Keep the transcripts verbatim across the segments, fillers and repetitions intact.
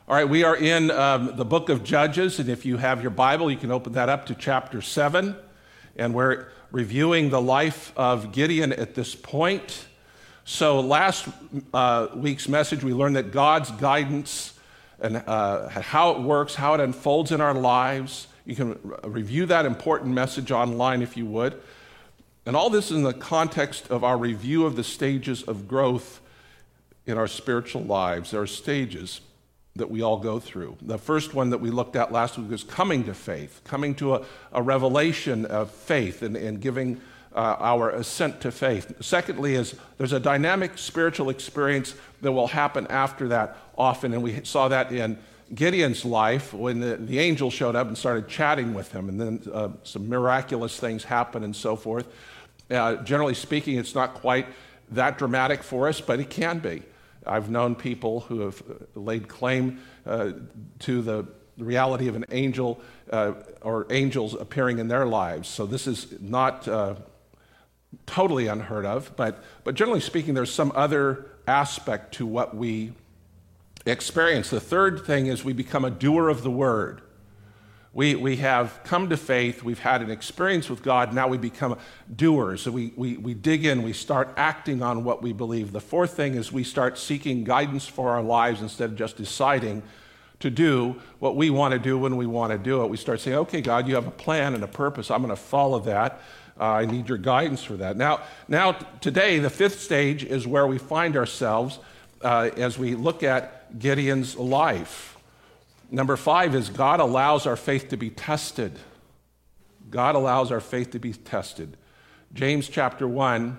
All right, we are in um, the book of Judges, and if you have your Bible, you can open that up to chapter seven, and we're reviewing the life of Gideon at this point. So last uh, week's message, we learned that God's guidance and uh, how it works, how it unfolds in our lives. You can re- review that important message online if you would. And all this in the context of our review of the stages of growth in our spiritual lives. There are stages that we all go through. The first one that we looked at last week was coming to faith, coming to a, a revelation of faith and, and giving uh, our assent to faith. Secondly is there's a dynamic spiritual experience that will happen after that often, and we saw that in Gideon's life when the, the angel showed up and started chatting with him, and then uh, some miraculous things happened and so forth. Uh, generally speaking, it's not quite that dramatic for us, but it can be. I've known people who have laid claim uh, to the reality of an angel uh, or angels appearing in their lives. So this is not uh, totally unheard of, but, but generally speaking, there's some other aspect to what we experience. The third thing is we become a doer of the word. We we have come to faith, we've had an experience with God, now we become doers. So we, we, we dig in, we start acting on what we believe. The fourth thing is we start seeking guidance for our lives instead of just deciding to do what we want to do when we want to do it. We start saying, okay, God, you have a plan and a purpose. I'm going to follow that. Uh, I need your guidance for that. Now, now today, the fifth stage is where we find ourselves uh, as we look at Gideon's life. Number five is God allows our faith to be tested. God allows our faith to be tested. James chapter one,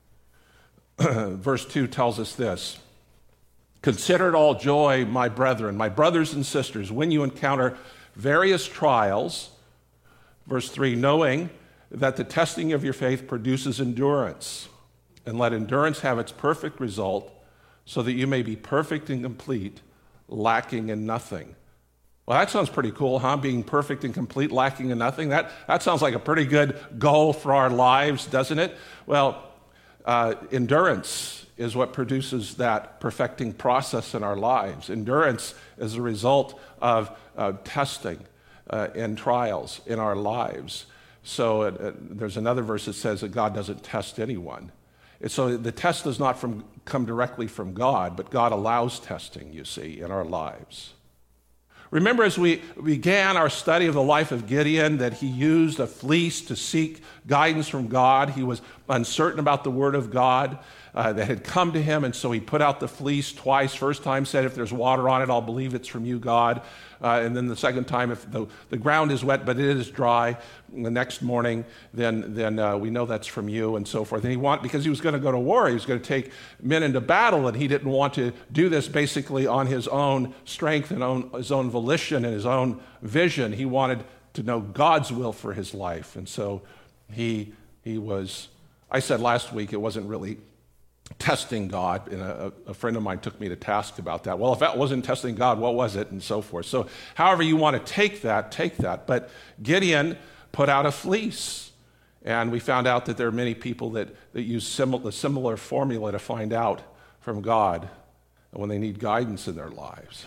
verse two tells us this. Consider it all joy, my brethren, my brothers and sisters, when you encounter various trials. Verse three, knowing that the testing of your faith produces endurance. And let endurance have its perfect result, so that you may be perfect and complete, lacking in nothing. Well, that sounds pretty cool, huh? Being perfect and complete, lacking in nothing. That, that sounds like a pretty good goal for our lives, doesn't it? Well, uh, endurance is what produces that perfecting process in our lives. Endurance is a result of uh, testing uh, and trials in our lives. So uh, there's another verse that says that God doesn't test anyone. And so the test does not from, come directly from God, but God allows testing, you see, in our lives. Remember, as we began our study of the life of Gideon, that he used a fleece to seek guidance from God. He was uncertain about the word of God uh, that had come to him, and so he put out the fleece twice. First time said, if there's water on it, I'll believe it's from you, God. Uh, and then the second time, if the, the ground is wet, but it is dry, the next morning, then then uh, we know that's from you, and so forth. And he want because he was going to go to war, he was going to take men into battle, and he didn't want to do this basically on his own strength and own, his own volition and his own vision. He wanted to know God's will for his life, and so he he was. I said last week it wasn't really testing God, and a, a friend of mine took me to task about that. Well, if that wasn't testing God, what was it, and so forth. So however you want to take that, take that. But Gideon put out a fleece, and we found out that there are many people that, that use similar, the similar formula to find out from God when they need guidance in their lives.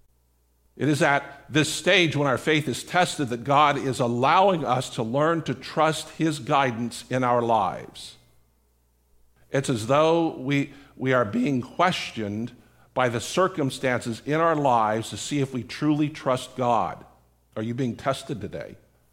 It is at this stage when our faith is tested that God is allowing us to learn to trust his guidance in our lives. It's as though we, we are being questioned by the circumstances in our lives to see if we truly trust God. Are you being tested today?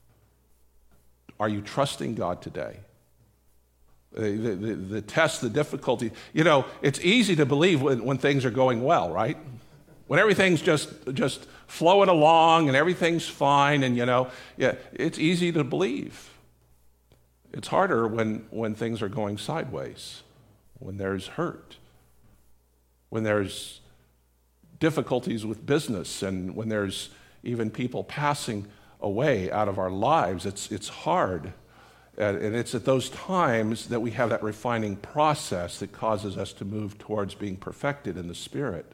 Are you trusting God today? The, the, the test, the difficulty. You know, it's easy to believe when, when things are going well, right? When everything's just, just flowing along and everything's fine, and, you know, yeah, it's easy to believe. It's harder when, when things are going sideways, when there's hurt, when there's difficulties with business, and when there's even people passing away out of our lives. It's, it's hard. And it's at those times that we have that refining process that causes us to move towards being perfected in the Spirit.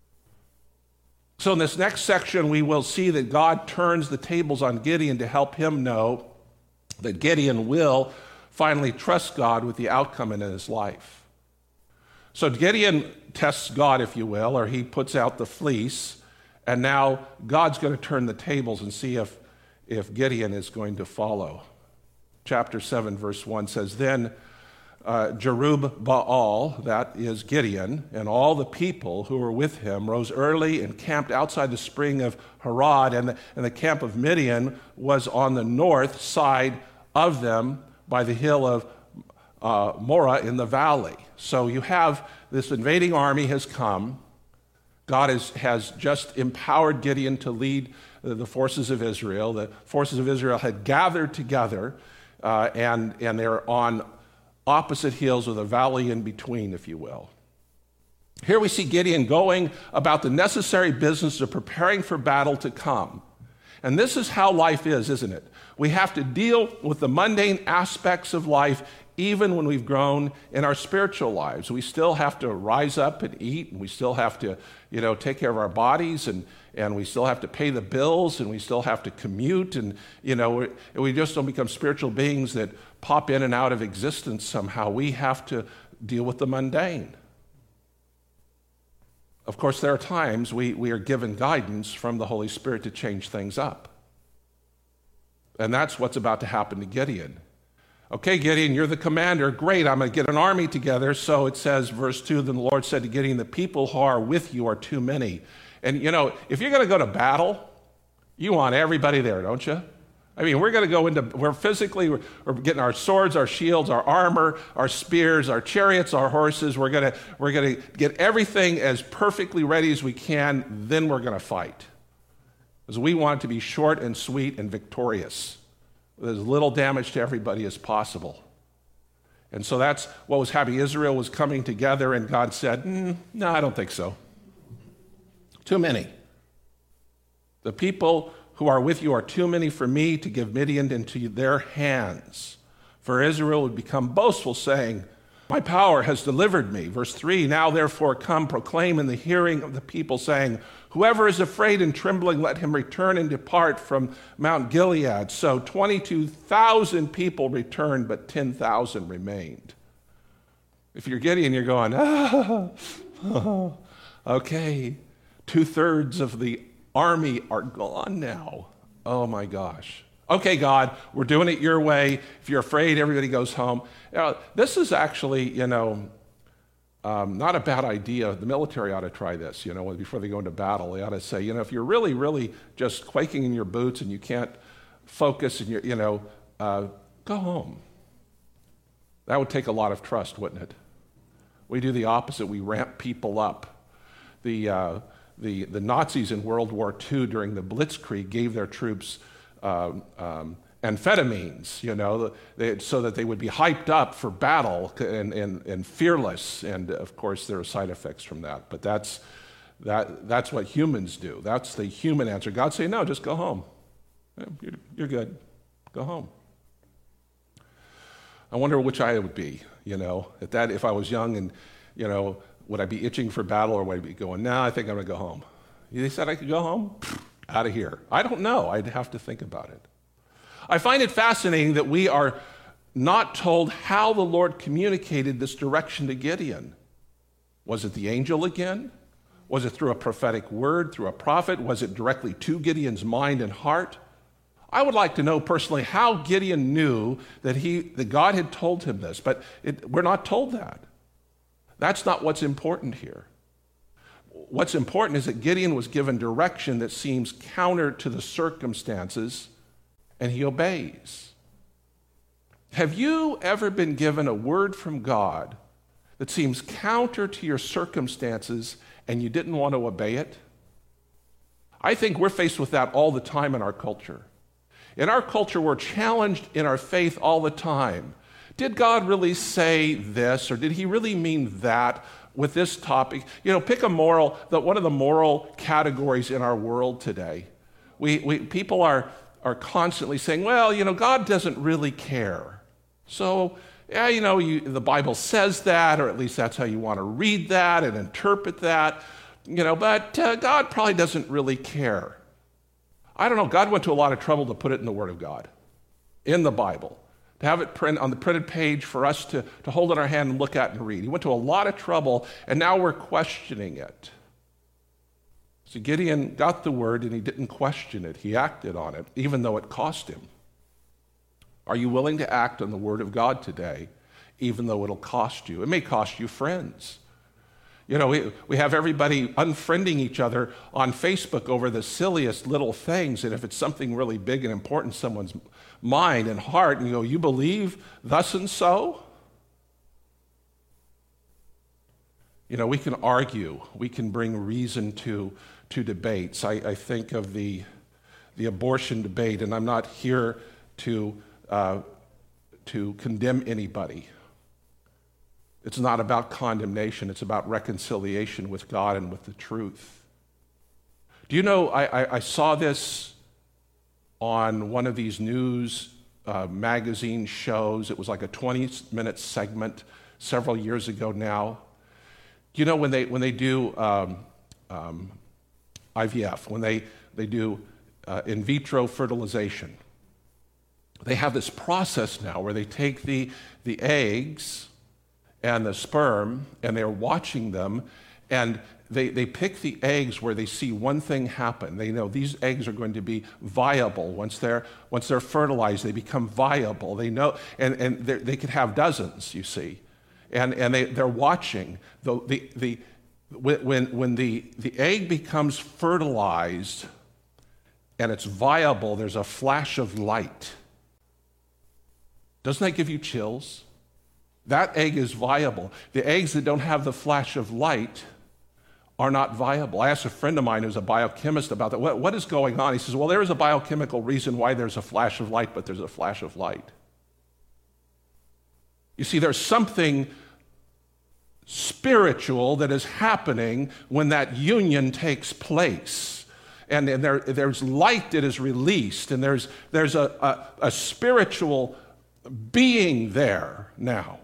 So in this next section, we will see that God turns the tables on Gideon to help him know that Gideon will finally trust God with the outcome in his life. So Gideon tests God, if you will, or he puts out the fleece, And now God's going to turn the tables and see if, if Gideon is going to follow. Chapter seven, verse one says, Then uh, Jerubbaal, that is Gideon, and all the people who were with him rose early and camped outside the spring of Harod, and the, and the camp of Midian was on the north side of them by the hill of uh, Morah in the valley. So you have this invading army has come. God is, has just empowered Gideon to lead the forces of Israel. The forces of Israel had gathered together, uh, and, and they're on opposite hills with a valley in between, if you will. Here we see Gideon going about the necessary business of preparing for battle to come. And this is how life is, isn't it? We have to deal with the mundane aspects of life even when we've grown in our spiritual lives. We still have to rise up and eat, and we still have to, you know, take care of our bodies, and, and we still have to pay the bills, and we still have to commute, and, you know, we, we just don't become spiritual beings that pop in and out of existence somehow. We have to deal with the mundane. Of course, there are times we, we are given guidance from the Holy Spirit to change things up. And that's what's about to happen to Gideon. Okay, Gideon, you're the commander. Great, I'm going to get an army together. So it says, verse two, Then the Lord said to Gideon, the people who are with you are too many. And, you know, if you're going to go to battle, you want everybody there, don't you? I mean, we're going to go into, we're physically, we're, we're getting our swords, our shields, our armor, our spears, our chariots, our horses. We're going to, we're going to get everything as perfectly ready as we can. Then we're going to fight. Because we want it to be short and sweet and victorious, with as little damage to everybody as possible. And so that's what was happening. Israel was coming together, and God said, mm, no, I don't think so. Too many. The people who are with you are too many for me to give Midian into their hands. For Israel would become boastful, saying, my power has delivered me. Verse three, now therefore come, proclaim in the hearing of the people, saying, whoever is afraid and trembling, let him return and depart from Mount Gilead. So twenty-two thousand people returned, but ten thousand remained. If you're Gideon, you're going, ah, oh, okay, two-thirds of the army are gone now. Oh my gosh. Okay, God, we're doing it your way. If you're afraid, everybody goes home. You know, this is actually, you know, um, not a bad idea. The military ought to try this, you know, before they go into battle. They ought to say, you know, if you're really, really just quaking in your boots and you can't focus and, you're, you know, uh, go home. That would take a lot of trust, wouldn't it? We do the opposite. We ramp people up. The, uh, the, the Nazis in World War Two during the Blitzkrieg gave their troops Um, um, amphetamines, you know, they, so that they would be hyped up for battle and, and, and fearless. And of course, there are side effects from that. But that's that that's what humans do. That's the human answer. God say, no, just go home. You're, you're good. Go home. I wonder which I would be, you know, at that. If I was young and, you know, would I be itching for battle, or would I be going, no, I think I'm going to go home? They said I could go home. Out of here. I don't know. I'd have to think about it. I find it fascinating that we are not told how the Lord communicated this direction to Gideon. Was it the angel again? Was it through a prophetic word, through a prophet? Was it directly to Gideon's mind and heart? I would like to know personally how Gideon knew that he, that God had told him this, but it, we're not told that. That's not what's important here. What's important is that Gideon was given direction that seems counter to the circumstances, and he obeys. Have you ever been given a word from God that seems counter to your circumstances and you didn't want to obey it? I think we're faced with that all the time in our culture. In our culture, we're challenged in our faith all the time. Did God really say this, or did he really mean that? With this topic, you know, pick a moral, the, one of the moral categories in our world today. We, we people are, are constantly saying, well, you know, God doesn't really care. So, yeah, you know, you, the Bible says that, or at least that's how you want to read that and interpret that, you know, but uh, God probably doesn't really care. I don't know, God went to a lot of trouble to put it in the Word of God, in the Bible. To have it print on the printed page for us to, to hold in our hand and look at and read. He went to a lot of trouble, and now we're questioning it. So Gideon got the word and he didn't question it. He acted on it, even though it cost him. Are you willing to act on the word of God today, even though it'll cost you? It may cost you friends. You know, we, we have everybody unfriending each other on Facebook over the silliest little things, and if it's something really big and important in someone's mind and heart, and you go, you believe thus and so? You know, we can argue. We can bring reason to, to debates. I, I think of the, the abortion debate, and I'm not here to, uh, to condemn anybody. It's not about condemnation. It's about reconciliation with God and with the truth. Do you know, I, I, I saw this on one of these news uh, magazine shows. It was like a twenty-minute segment several years ago now. Do you know when they when they do um, um, I V F, when they, they do uh, in vitro fertilization, they have this process now where they take the, the eggs and the sperm, and they're watching them, and they, they pick the eggs where they see one thing happen. They know these eggs are going to be viable. Once they're, once they're fertilized, they become viable. They know, and, and they could have dozens, you see. And, and they, they're watching. The, the, the, when when the, the egg becomes fertilized and it's viable, there's a flash of light. Doesn't that give you chills? That egg is viable. The eggs that don't have the flash of light are not viable. I asked a friend of mine who's a biochemist about that. What, what is going on? He says, well, there is a biochemical reason why there's a flash of light, but there's a flash of light. You see, there's something spiritual that is happening when that union takes place. And, and there, there's light that is released, and there's, there's a, a, a spiritual being there now.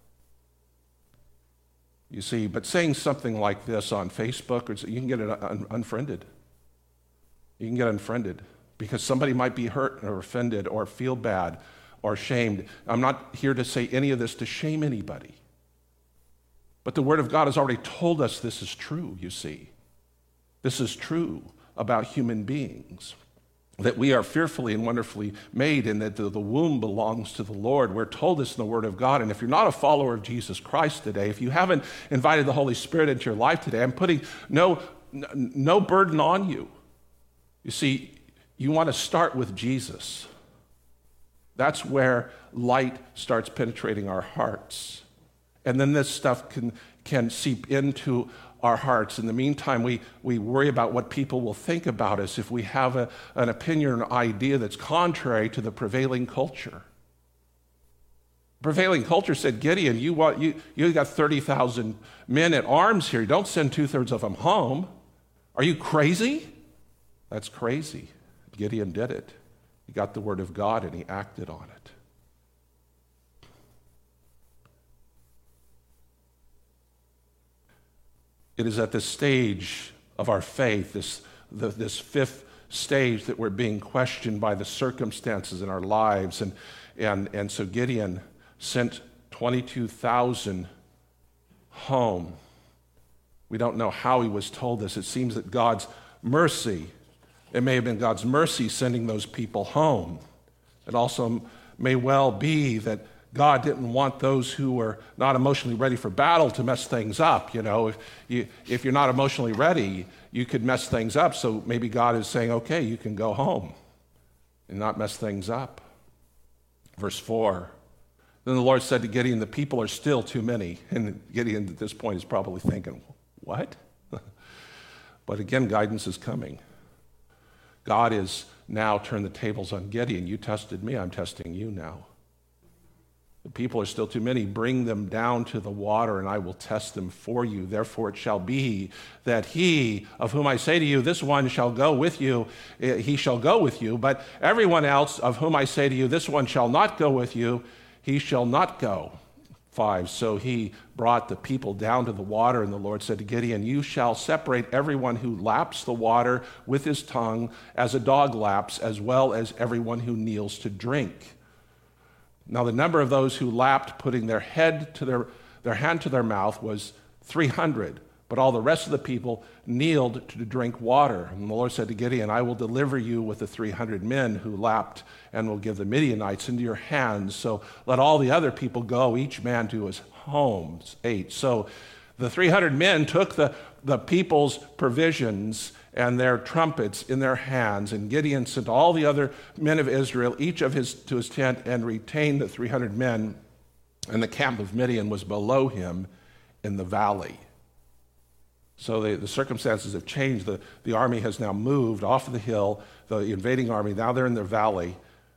You see, but saying something like this on Facebook, or you can get it un- unfriended. You can get unfriended because somebody might be hurt or offended or feel bad or shamed. I'm not here to say any of this to shame anybody. But the Word of God has already told us this is true, you see. This is true about human beings, that we are fearfully and wonderfully made, and that the, the womb belongs to the Lord. We're told this in the Word of God. And if you're not a follower of Jesus Christ today, if you haven't invited the Holy Spirit into your life today, I'm putting no, no burden on you. You see, you want to start with Jesus. That's where light starts penetrating our hearts. And then this stuff can, can seep into our hearts. In the meantime, we, we worry about what people will think about us if we have a, an opinion or an idea that's contrary to the prevailing culture. Prevailing culture said, Gideon, you, want, you, you got thirty thousand men at arms here. Don't send two-thirds of them home. Are you crazy? That's crazy. Gideon did it. He got the word of God and he acted on it. It is at this stage of our faith, this, the, this fifth stage, that we're being questioned by the circumstances in our lives. And, and, and so Gideon sent twenty-two thousand home. We don't know how he was told this. It seems that God's mercy, it may have been God's mercy sending those people home. It also may well be that God didn't want those who were not emotionally ready for battle to mess things up. You know, if, you, if you're not emotionally ready, you could mess things up. So maybe God is saying, okay, you can go home and not mess things up. Verse four, then the Lord said to Gideon, the people are still too many. And Gideon at this point is probably thinking, what? But again, guidance is coming. God is now turned the tables on Gideon. You tested me, I'm testing you now. The people are still too many. Bring them down to the water, and I will test them for you. Therefore it shall be that he, of whom I say to you, this one shall go with you, he shall go with you. But everyone else of whom I say to you, this one shall not go with you, he shall not go. Five, so he brought the people down to the water, and the Lord said to Gideon, you shall separate everyone who laps the water with his tongue as a dog laps, as well as everyone who kneels to drink. Now the number of those who lapped, putting their head to their, their hand to their mouth, was three hundred, But all the rest of the people kneeled to drink water. And the Lord said to Gideon, I will deliver you with the three hundred men who lapped and will give the Midianites into your hands. So let all the other people go, each man to his homes. Eight. So the three hundred men took the, the people's provisions and their trumpets in their hands. And Gideon sent all the other men of Israel, each of his to his tent, and retained the three hundred men. And the camp of Midian was below him in the valley. So the, the circumstances have changed. The, the army has now moved off of the hill, the invading army. Now they're in the valley.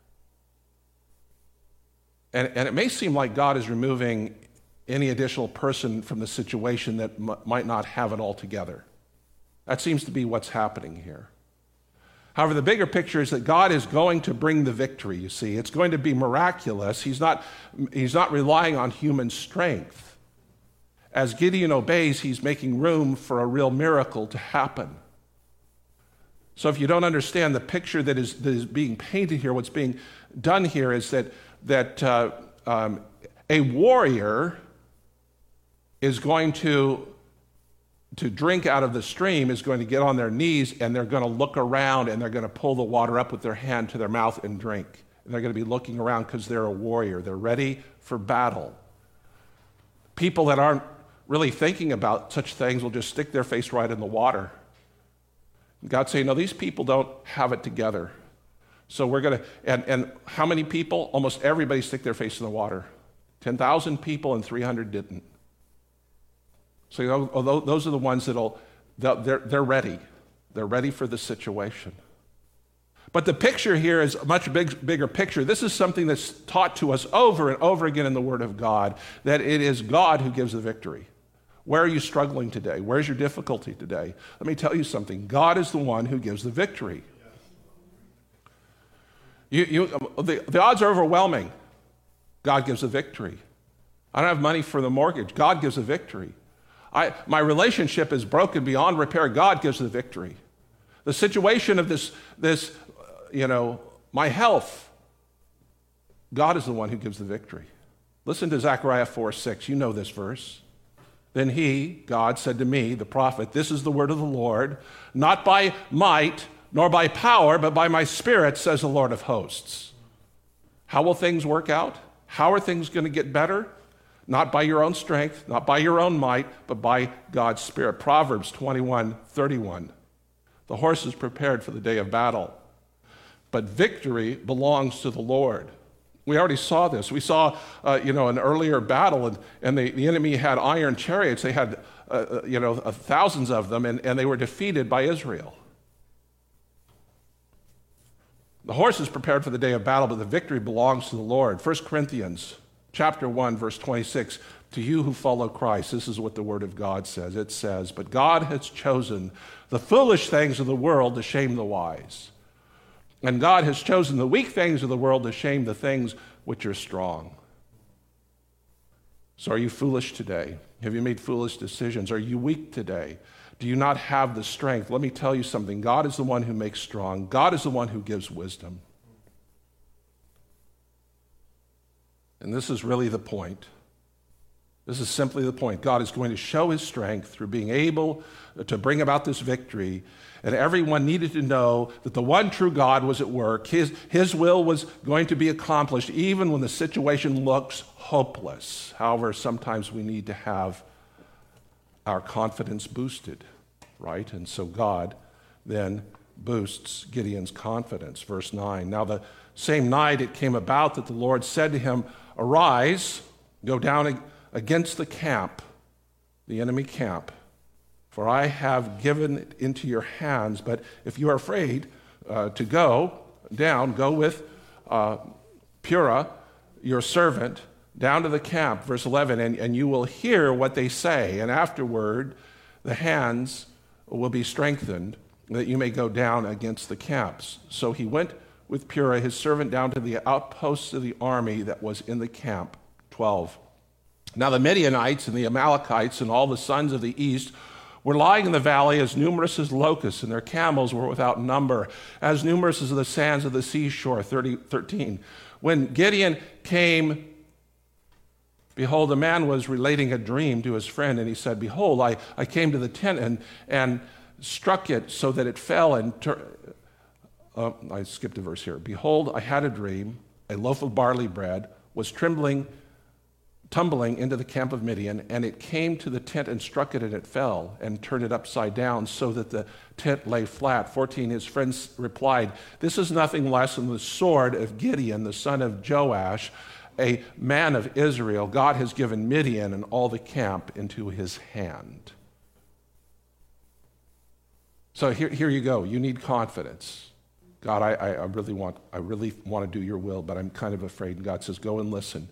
And, and it may seem like God is removing any additional person from the situation that m- might not have it all together. That seems to be what's happening here. However, the bigger picture is that God is going to bring the victory, you see. It's going to be miraculous. He's not, he's not relying on human strength. As Gideon obeys, he's making room for a real miracle to happen. So if you don't understand the picture that is, that is being painted here, what's being done here is that, that uh, um, a warrior is going to, to drink out of the stream, is going to get on their knees, and they're going to look around, and they're going to pull the water up with their hand to their mouth and drink. And they're going to be looking around because they're a warrior. They're ready for battle. People that aren't really thinking about such things will just stick their face right in the water. God's saying, no, these people don't have it together. So we're going to, and, and how many people? Almost everybody stick their face in the water. ten thousand people and three hundred didn't. So you know, those are the ones that'll, they're, they're ready. They're ready for the situation. But the picture here is a much big, bigger picture. This is something that's taught to us over and over again in the Word of God, that it is God who gives the victory. Where are you struggling today? Where's your difficulty today? Let me tell you something. God is the one who gives the victory. You, you, the, the odds are overwhelming. God gives the victory. I don't have money for the mortgage. God gives the victory. I, my relationship is broken beyond repair. God gives the victory. The situation of this, this, you know, my health, God is the one who gives the victory. Listen to Zechariah four six. You know this verse. Then he, God, said to me, the prophet, this is the word of the Lord, not by might nor by power, but by my spirit, says the Lord of hosts. How will things work out? How are things going to get better? Not by your own strength, not by your own might, but by God's Spirit. Proverbs twenty-one thirty-one. The horse is prepared for the day of battle, but victory belongs to the Lord. We already saw this. We saw, uh, you know, an earlier battle, and, and the, the enemy had iron chariots. They had, uh, you know, uh, thousands of them, and, and they were defeated by Israel. The horse is prepared for the day of battle, but the victory belongs to the Lord. First Corinthians chapter one, verse twenty-six, to you who follow Christ, this is what the Word of God says. It says, but God has chosen the foolish things of the world to shame the wise. And God has chosen the weak things of the world to shame the things which are strong. So are you foolish today? Have you made foolish decisions? Are you weak today? Do you not have the strength? Let me tell you something. God is the one who makes strong. God is the one who gives wisdom. And this is really the point. This is simply the point. God is going to show his strength through being able to bring about this victory. And everyone needed to know that the one true God was at work. His, his will was going to be accomplished even when the situation looks hopeless. However, sometimes we need to have our confidence boosted, right? And so God then boosts Gideon's confidence. Verse nine, now the same night it came about that the Lord said to him, arise, go down against the camp, the enemy camp, for I have given it into your hands. But if you are afraid uh, to go down, go with uh, Purah, your servant, down to the camp, verse eleven, and, and you will hear what they say, and afterward the hands will be strengthened, that you may go down against the camps. So he went with Purah, his servant, down to the outposts of the army that was in the camp. twelve. Now the Midianites and the Amalekites and all the sons of the east were lying in the valley as numerous as locusts, and their camels were without number, as numerous as the sands of the seashore. thirty, thirteen. When Gideon came Behold, a man was relating a dream to his friend, and he said, behold, I, I came to the tent and, and struck it so that it fell and tur- uh, I skipped a verse here. Behold, I had a dream, a loaf of barley bread was trembling, tumbling into the camp of Midian, and it came to the tent and struck it, and it fell and turned it upside down so that the tent lay flat. fourteen, his friends replied, this is nothing less than the sword of Gideon, the son of Joash, a man of Israel. God has given Midian and all the camp into his hand. So here, here you go. You need confidence. God, I, I really want, I really want to do your will, but I'm kind of afraid. And God says, go and listen.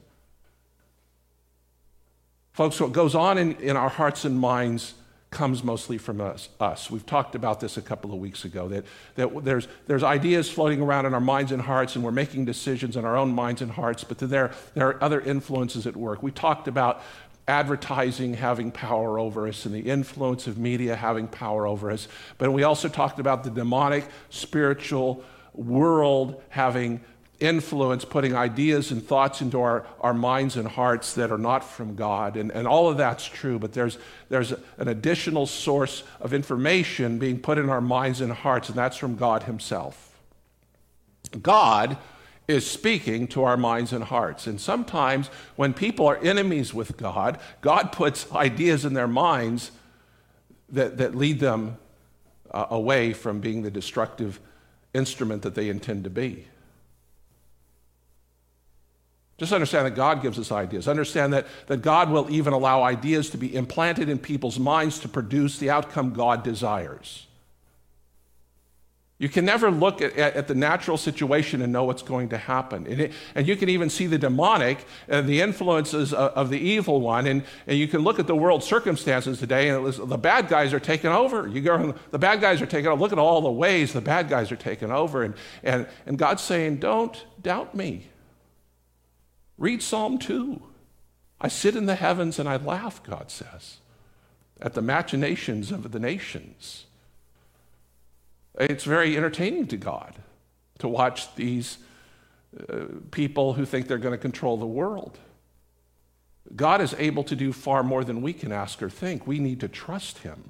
Folks, what goes on in, in our hearts and minds comes mostly from us, us. We've talked about this a couple of weeks ago, that, that there's, there's ideas floating around in our minds and hearts, and we're making decisions in our own minds and hearts, but there, there are other influences at work. We talked about advertising having power over us and the influence of media having power over us, but we also talked about the demonic spiritual world having influence, putting ideas and thoughts into our, our minds and hearts that are not from God. And, and all of that's true, but there's, there's an additional source of information being put in our minds and hearts, and that's from God himself. God is speaking to our minds and hearts. And sometimes when people are enemies with God, God puts ideas in their minds that, that lead them uh, away from being the destructive instrument that they intend to be. Just understand that God gives us ideas. Understand that, that God will even allow ideas to be implanted in people's minds to produce the outcome God desires. You can never look at, at, at the natural situation and know what's going to happen. And, it, and you can even see the demonic and the influences of, of the evil one. And, and you can look at the world circumstances today, and it was, the bad guys are taking over. You go, the bad guys are taking over. Look at all the ways the bad guys are taking over. And, and, and God's saying, don't doubt me. Read Psalm two. I sit in the heavens and I laugh, God says, at the machinations of the nations. It's very entertaining to God to watch these uh, people who think they're going to control the world. God is able to do far more than we can ask or think. We need to trust him.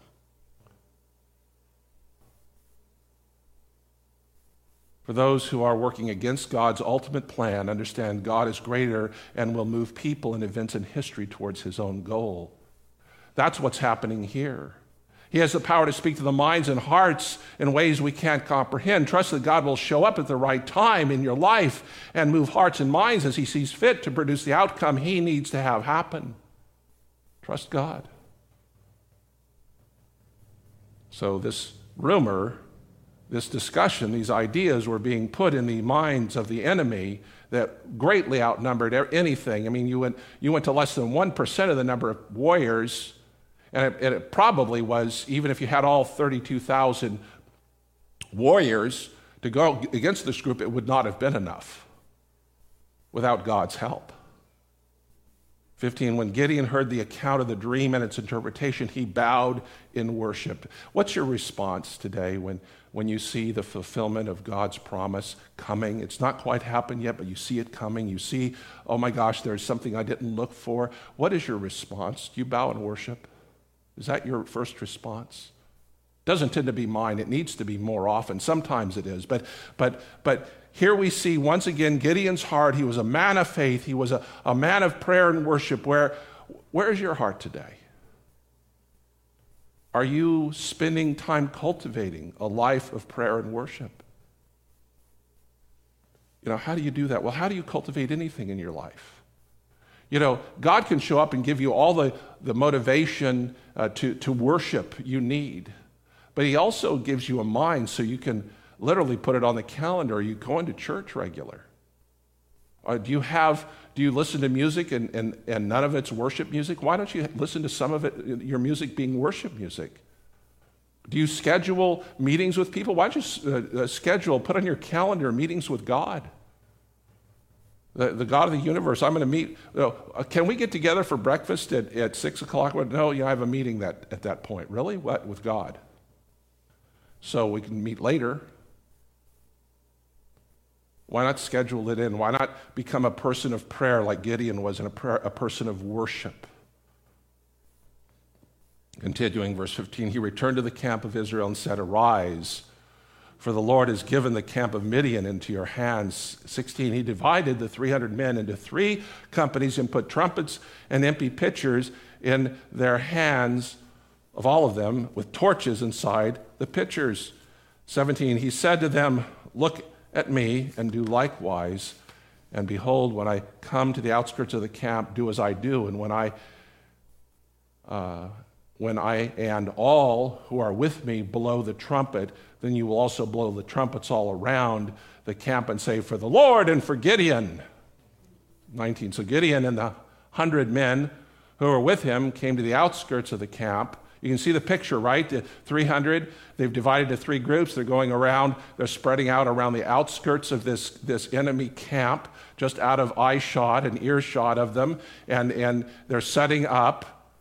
For those who are working against God's ultimate plan, understand God is greater and will move people and events in history towards his own goal. That's what's happening here. He has the power to speak to the minds and hearts in ways we can't comprehend. Trust that God will show up at the right time in your life and move hearts and minds as he sees fit to produce the outcome he needs to have happen. Trust God. So this rumor, this discussion, these ideas were being put in the minds of the enemy that greatly outnumbered anything. I mean, you went, you went to less than one percent of the number of warriors, and it, and it probably was, even if you had all thirty-two thousand warriors to go against this group, it would not have been enough without God's help. fifteen, when Gideon heard the account of the dream and its interpretation, he bowed in worship. What's your response today when, when you see the fulfillment of God's promise coming? It's not quite happened yet, but you see it coming. You see, oh my gosh, there's something I didn't look for. What is your response? Do you bow in worship? Is that your first response? It doesn't tend to be mine. It needs to be more often. Sometimes it is. But, but, but here we see once again Gideon's heart. He was a man of faith. He was a, a man of prayer and worship. Where, where is your heart today? Are you spending time cultivating a life of prayer and worship? You know, how do you do that? Well, how do you cultivate anything in your life? You know, God can show up and give you all the, the motivation uh, to, to worship you need. But he also gives you a mind so you can literally put it on the calendar. Are you going to church regular? Or do you have, do you listen to music and, and, and none of it's worship music? Why don't you listen to some of it, your music being worship music? Do you schedule meetings with people? Why don't you uh, uh, schedule, put on your calendar meetings with God? The, the God of the universe. I'm going to meet, you know, uh, can we get together for breakfast at, at six o'clock? No, you know, I have a meeting that, at that point. Really? What? With God? So we can meet later. Why not schedule it in? Why not become a person of prayer like Gideon was and a, prayer, a person of worship? Continuing, verse fifteen, he returned to the camp of Israel and said, "Arise, for the Lord has given the camp of Midian into your hands." sixteen, he divided the three hundred men into three companies and put trumpets and empty pitchers in their hands of all of them with torches inside the pitchers. seventeen, he said to them, "Look at me and do likewise. And behold, when I come to the outskirts of the camp, do as I do. And when I, uh, when I and all who are with me blow the trumpet, then you will also blow the trumpets all around the camp and say, 'For the Lord and for Gideon.'" nineteen, so Gideon and the hundred men who were with him came to the outskirts of the camp. You can see the picture, right? The three hundred, they've divided to three groups. They're going around, they're spreading out around the outskirts of this, this enemy camp, just out of eye shot and earshot of them, and, and they're setting up.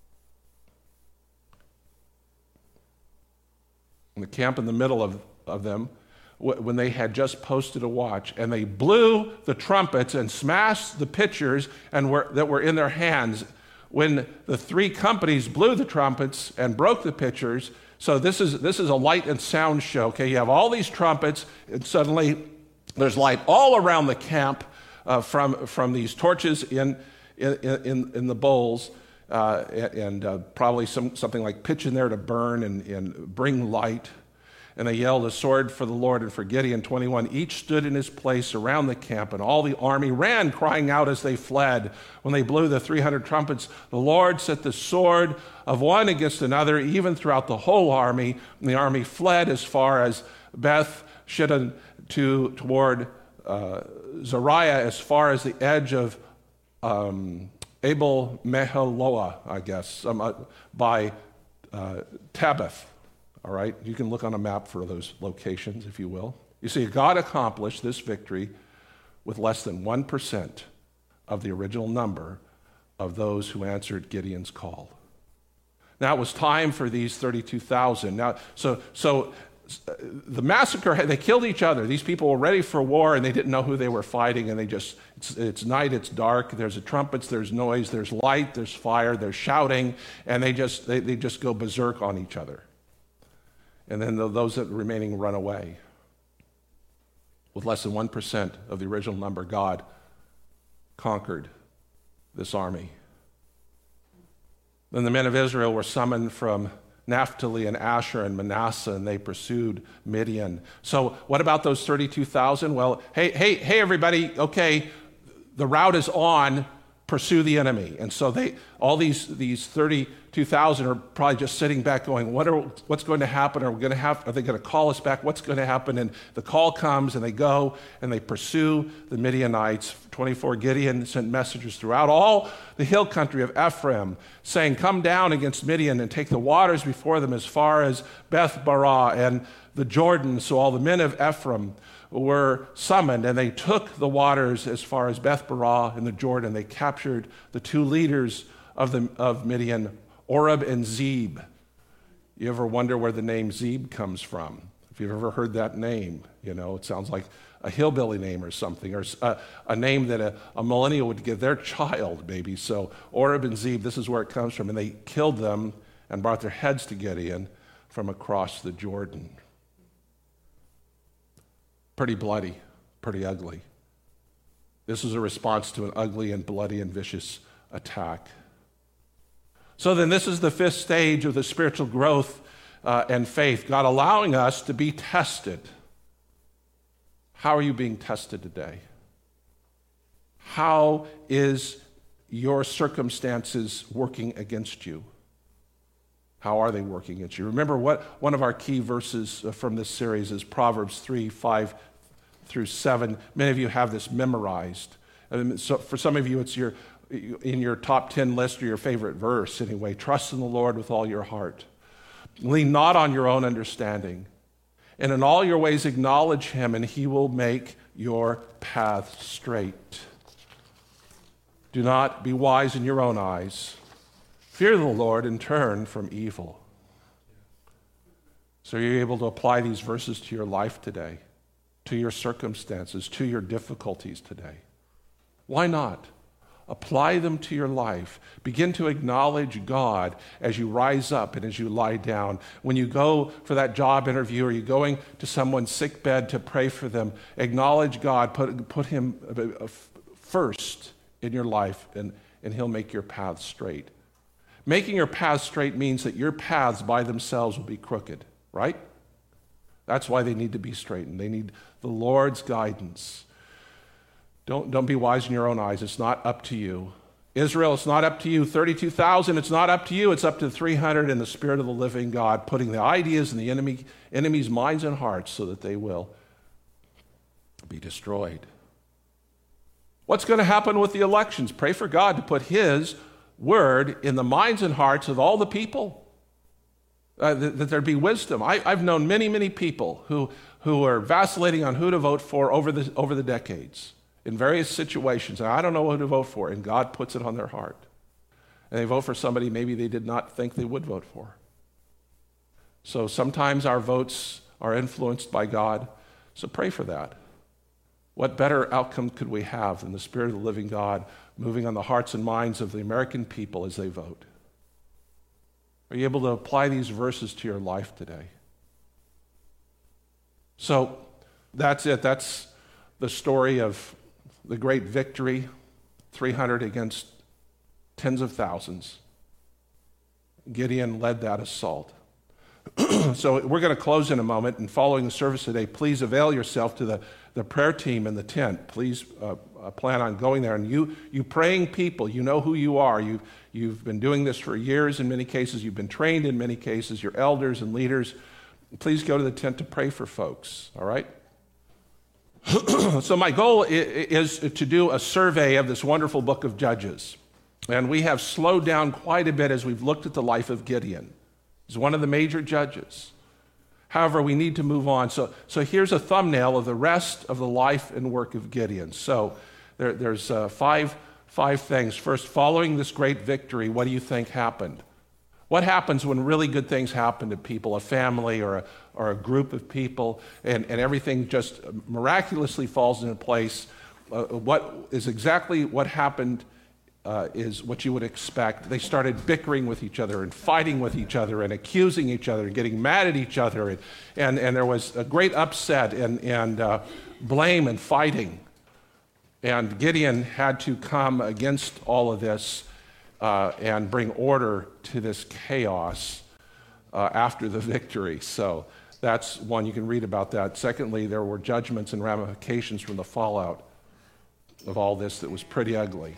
And the camp in the middle of, of them, when they had just posted a watch, and they blew the trumpets and smashed the pitchers and were, that were in their hands. When the three companies blew the trumpets and broke the pitchers, so this is this is a light and sound show. Okay, you have all these trumpets, and suddenly there's light all around the camp uh, from from these torches in in in, in the bowls, uh, and uh, probably some something like pitch in there to burn and, and bring light. And they yelled, "A sword for the Lord and for Gideon." twenty-one, each stood in his place around the camp, and all the army ran, crying out as they fled. When they blew the three hundred trumpets, the Lord set the sword of one against another, even throughout the whole army. And the army fled as far as Beth Shittim to toward uh, Zariah, as far as the edge of um, Abel Mehaloah, I guess, um, uh, by uh, Tabith. All right, you can look on a map for those locations, if you will. You see, God accomplished this victory with less than one percent of the original number of those who answered Gideon's call. Now, it was time for these thirty-two thousand. Now, so, so the massacre, they killed each other. These people were ready for war, and they didn't know who they were fighting, and they just, it's, it's night, it's dark, there's a trumpets, there's noise, there's light, there's fire, there's shouting, and they just, they, they just go berserk on each other. And then the, those that are remaining run away. With less than one percent of the original number, God conquered this army. Then the men of Israel were summoned from Naphtali and Asher and Manasseh, and they pursued Midian. So what about those thirty-two thousand? Well, hey, hey, hey, everybody, okay, the route is on, pursue the enemy. And so they, all these, these thirty-two thousand are probably just sitting back going, what are, what's going to happen? Are we going to have, are they going to call us back? What's going to happen? And the call comes, and they go, and they pursue the Midianites. twenty-four, Gideon sent messengers throughout all the hill country of Ephraim, saying, "Come down against Midian and take the waters before them as far as Beth Barah and the Jordan." So all the men of Ephraim were summoned, and they took the waters as far as Beth Barah and the Jordan. They captured the two leaders of the of Midian, Oreb and Zeb. You ever wonder where the name Zeb comes from? If you've ever heard that name, you know, it sounds like a hillbilly name or something, or a, a name that a, a millennial would give their child, maybe. So Oreb and Zeb, this is where it comes from. And they killed them and brought their heads to Gideon from across the Jordan. Pretty bloody, pretty ugly. This is a response to an ugly and bloody and vicious attack. So then this is the fifth stage of the spiritual growth uh, and faith, God allowing us to be tested. How are you being tested today? How is your circumstances working against you? How are they working against you? Remember, what one of our key verses from this series is Proverbs three, five through seven. Many of you have this memorized. And so for some of you, it's your in your top ten list or your favorite verse anyway. Trust in the Lord with all your heart. Lean not on your own understanding. And in all your ways acknowledge him, and he will make your path straight. Do not be wise in your own eyes. Fear the Lord and turn from evil. So are you able to apply these verses to your life today? to your circumstances, to your difficulties today? Why not? Apply them to your life. Begin to acknowledge God as you rise up and as you lie down. When you go for that job interview or you're going to someone's sick bed to pray for them, acknowledge God, put, put him first in your life, and, and he'll make your path straight. Making your path straight means that your paths by themselves will be crooked, right? That's why they need to be straightened. They need the Lord's guidance. Don't, don't be wise in your own eyes. It's not up to you. Israel, it's not up to you. thirty-two thousand, it's not up to you. It's up to three hundred in the Spirit of the living God, putting the ideas in the enemy, enemy's minds and hearts so that they will be destroyed. What's going to happen with the elections? Pray for God to put his word in the minds and hearts of all the people, uh, that, that there be wisdom. I, I've known many, many people who, who are vacillating on who to vote for over the, over the decades. In various situations, and I don't know who to vote for, and God puts it on their heart. And they vote for somebody maybe they did not think they would vote for. So sometimes our votes are influenced by God, so pray for that. What better outcome could we have than the Spirit of the living God moving on the hearts and minds of the American people as they vote? Are you able to apply these verses to your life today? So that's it. That's the story of the great victory, three hundred against tens of thousands. Gideon led that assault. So we're going to close in a moment, and following the service today, please avail yourself to the, the prayer team in the tent. Please uh, uh, plan on going there. And you, you praying people, you know who you are. You, you've been doing this for years in many cases. You've been trained in many cases. You're elders and leaders. Please go to the tent to pray for folks, all right? So my goal is to do a survey of this wonderful book of Judges. And we have slowed down quite a bit as we've looked at the life of Gideon. He's one of the major judges. However, we need to move on. So, so here's a thumbnail of the rest of the life and work of Gideon. So there, there's uh, five, five things. First, following this great victory, what do you think happened? What happens when really good things happen to people, a family or a, or a group of people, and, and everything just miraculously falls into place? Uh, what is exactly what happened uh, is what you would expect. They started bickering with each other and fighting with each other and accusing each other and getting mad at each other. And, and, and there was a great upset and, and uh, blame and fighting. And Gideon had to come against all of this Uh, and bring order to this chaos uh, after the victory. So that's one, you can read about that. Secondly, there were judgments and ramifications from the fallout of all this that was pretty ugly.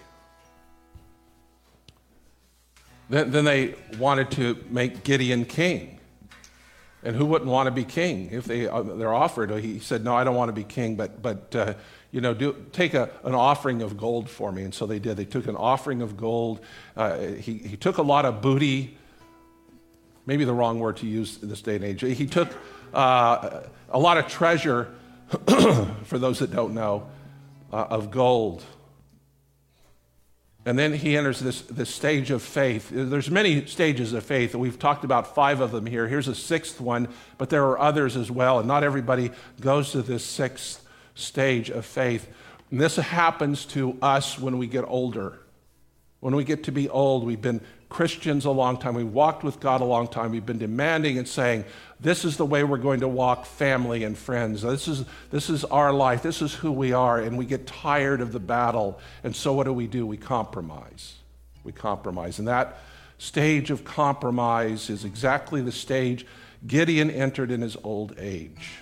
Then, then they wanted to make Gideon king. And who wouldn't want to be king? If they, uh, they're offered, he said, no, I don't want to be king, but, but uh, you know, do, take a, an offering of gold for me. And so they did. They took an offering of gold. Uh, he, he took a lot of booty, maybe the wrong word to use in this day and age. He took uh, a lot of treasure, for those that don't know, uh, of gold. And then he enters this, this stage of faith. There's many stages of faith, and we've talked about five of them here. Here's a sixth one, but there are others as well, and not everybody goes to this sixth stage of faith. And this happens to us when we get older. When we get to be old, we've been Christians a long time. We've walked with God a long time. We've been demanding and saying, this is the way we're going to walk, family and friends. This is, this is our life. This is who we are. And we get tired of the battle. And so what do we do? We compromise. We compromise. And that stage of compromise is exactly the stage Gideon entered in his old age.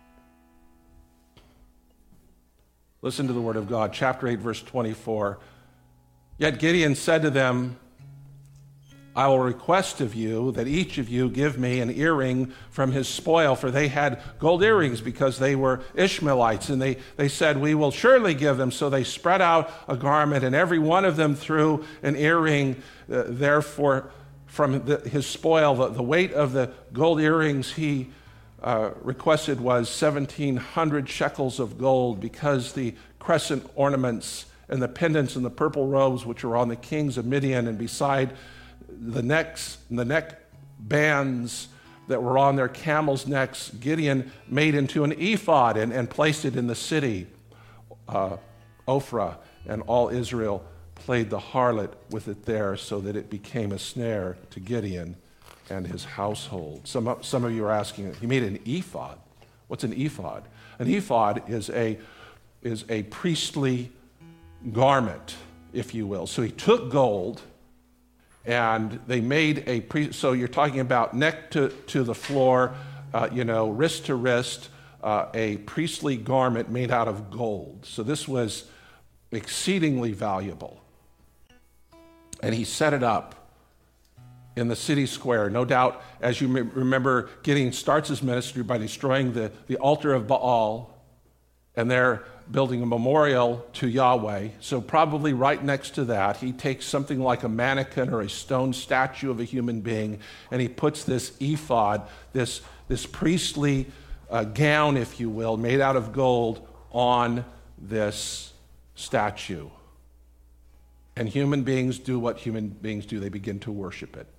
Listen to the word of God, chapter eight, verse twenty-four. Yet Gideon said to them, I will request of you that each of you give me an earring from his spoil, for they had gold earrings because they were Ishmaelites. And they, they said, we will surely give them. So they spread out a garment, and every one of them threw an earring. Uh, therefore, from the, his spoil, the, the weight of the gold earrings he uh, requested was seventeen hundred shekels of gold, because the crescent ornaments and the pendants and the purple robes which were on the kings of Midian, and beside the necks, the neck bands that were on their camels' necks, Gideon made into an ephod and, and placed it in the city. Uh, Ophrah and all Israel played the harlot with it there so that it became a snare to Gideon and his household. Some, some of you are asking, he made an ephod. What's an ephod? An ephod is a, is a priestly garment, if you will. So he took gold and they made a, pre- so you're talking about neck to, to the floor, uh, you know, wrist to wrist, uh, a priestly garment made out of gold. So this was exceedingly valuable. And he set it up in the city square. No doubt, as you remember, Gideon starts his ministry by destroying the, the altar of Baal, and they're building a memorial to Yahweh. So probably right next to that, he takes something like a mannequin or a stone statue of a human being, and he puts this ephod, this, this priestly uh, gown, if you will, made out of gold, on this statue. And human beings do what human beings do. They begin to worship it.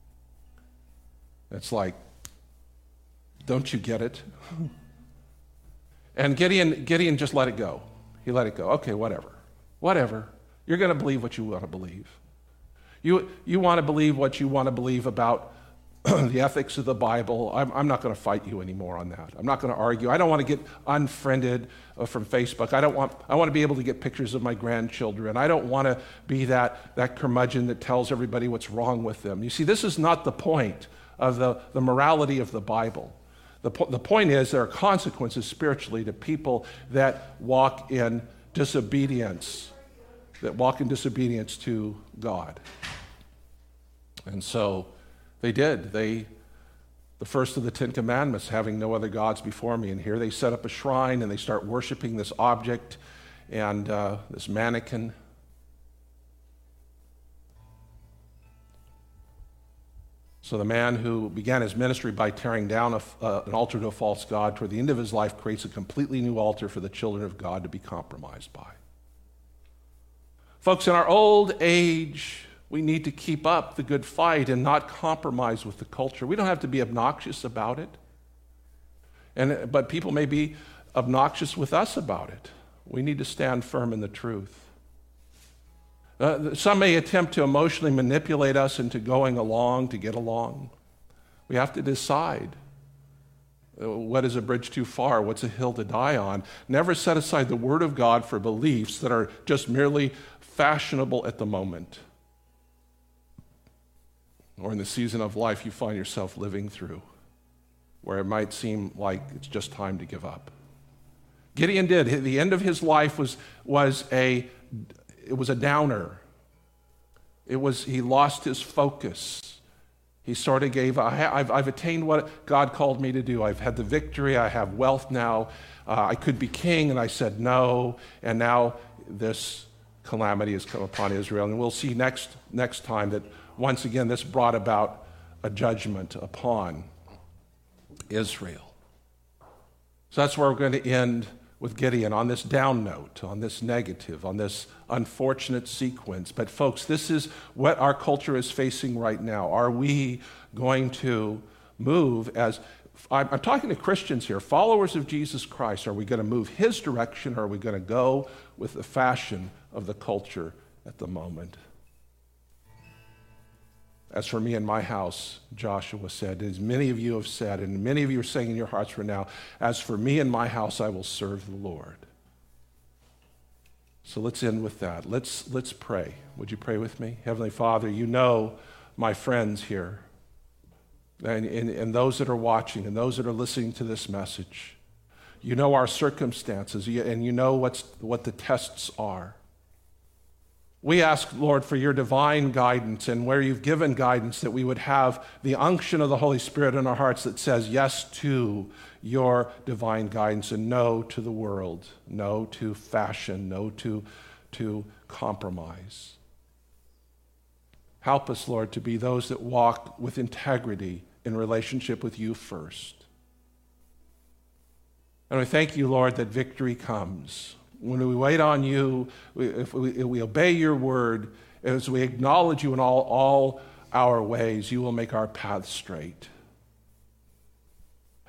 It's like, don't you get it? And Gideon, Gideon just let it go. He let it go. Okay, whatever. Whatever. You're going to believe what you want to believe. You, you want to believe what you want to believe about the ethics of the Bible. I'm, I'm not going to fight you anymore on that. I'm not going to argue. I don't want to get unfriended uh, from Facebook. I don't want, I want to be able to get pictures of my grandchildren. I don't want to be that, that curmudgeon that tells everybody what's wrong with them. You see, this is not the point of the, the morality of the Bible. The, po- the point is there are consequences spiritually to people that walk in disobedience, that walk in disobedience to God. And so they did. They, the first of the Ten Commandments, having no other gods before me. And here they set up a shrine and they start worshiping this object and uh, this mannequin. So the man who began his ministry by tearing down a, uh, an altar to a false god toward the end of his life creates a completely new altar for the children of God to be compromised by. Folks, in our old age, we need to keep up the good fight and not compromise with the culture. We don't have to be obnoxious about it. And, but people may be obnoxious with us about it. We need to stand firm in the truth. Uh, some may attempt to emotionally manipulate us into going along to get along. We have to decide uh, what is a bridge too far, what's a hill to die on. Never set aside the Word of God for beliefs that are just merely fashionable at the moment, or in the season of life you find yourself living through, where it might seem like it's just time to give up. Gideon did. The end of his life was, was a It was a downer. It was, he lost his focus. He sort of gave, I, I've, I've attained what God called me to do. I've had the victory. I have wealth now. Uh, I could be king, and I said no. And now this calamity has come upon Israel. And we'll see next, next time that once again this brought about a judgment upon Israel. So that's where we're going to end with Gideon, on this down note, on this negative, on this unfortunate sequence. But folks, this is what our culture is facing right now. Are we going to move as, I'm, I'm talking to Christians here, followers of Jesus Christ, are we going to move his direction, or are we going to go with the fashion of the culture at the moment? As for me and my house, Joshua said, as many of you have said, and many of you are saying in your hearts right now, as for me and my house, I will serve the Lord. So let's end with that. Let's, let's pray. Would you pray with me? Heavenly Father, you know my friends here, and, and, and those that are watching, and those that are listening to this message. You know our circumstances, and you know what's, what the tests are. We ask, Lord, for your divine guidance, and where you've given guidance, that we would have the unction of the Holy Spirit in our hearts that says yes to your divine guidance and no to the world, no to fashion, no to, to compromise. Help us, Lord, to be those that walk with integrity in relationship with you first. And we thank you, Lord, that victory comes. When we wait on you, if we, if we obey your word, as we acknowledge you in all, all our ways, you will make our paths straight.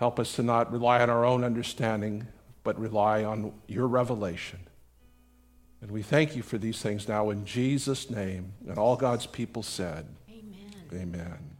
Help us to not rely on our own understanding, but rely on your revelation. And we thank you for these things now in Jesus' name. And all God's people said, Amen. Amen.